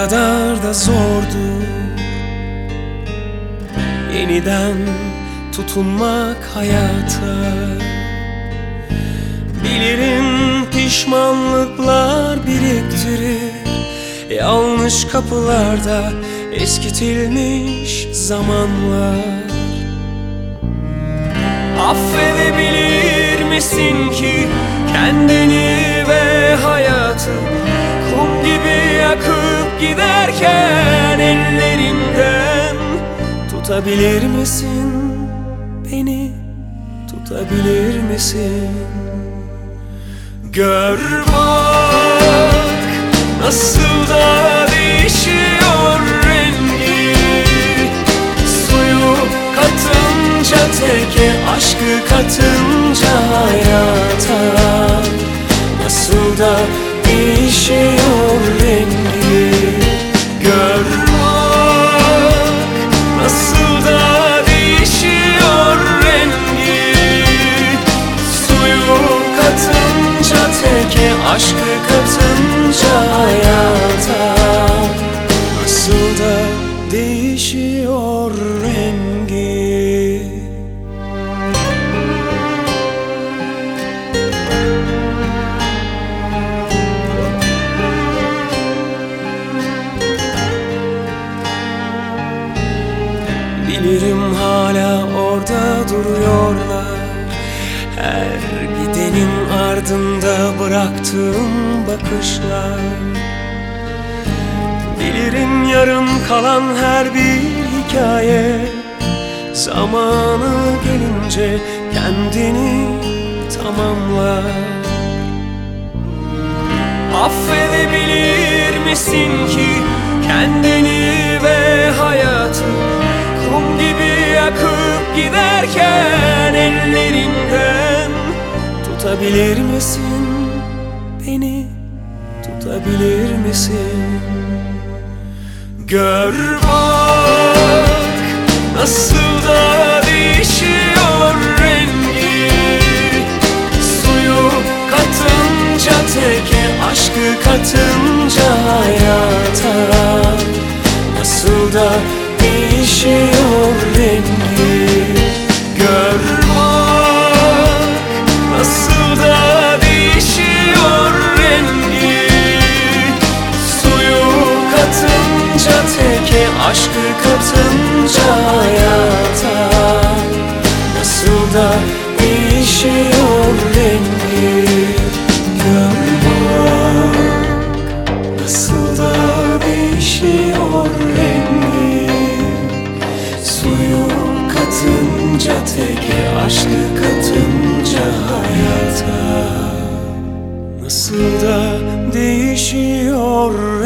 kadar da zordu yeniden tutunmak hayata. Bilirim pişmanlıklar biriktirir yanlış kapılarda eskitilmiş zamanlar. Affedebilir misin ki kendini ve hayatı kum gibi yakıp giderken ellerinden tutabilir misin? Beni tutabilir misin? Gör bak nasıl da değişiyor rengi, suyu katınca teke, aşkı katınca hayata. Nasıl da değişiyor rengi. Gör bak nasıl da değişiyor rengi, suyu katınca teke, aşkı katınca hayata. Nasıl da değişiyor rengi. Bilirim hala orada duruyorlar, her gidenin ardında bıraktığım bakışlar. Bilirim yarım kalan her bir hikaye zamanı gelince kendini tamamlar. Affedebilir misin ki kendini ve hayatı kum gibi yakıp giderken ellerinden tutabilir misin? Beni tutabilir misin? Gör bak nasıl da değişiyor rengi, suyu katınca teke, aşkı katınca hayata. Nasıl da değişiyor rengi. Gör bak nasıl da değişiyor rengi, suyu katınca teke, aşkı katınca hayata. Nasıl da değişiyor rengi. Gör bak nasıl da değişiyor rengi, suyu katınca teke, aşkı katınca hayata. Nasıl da değişiyor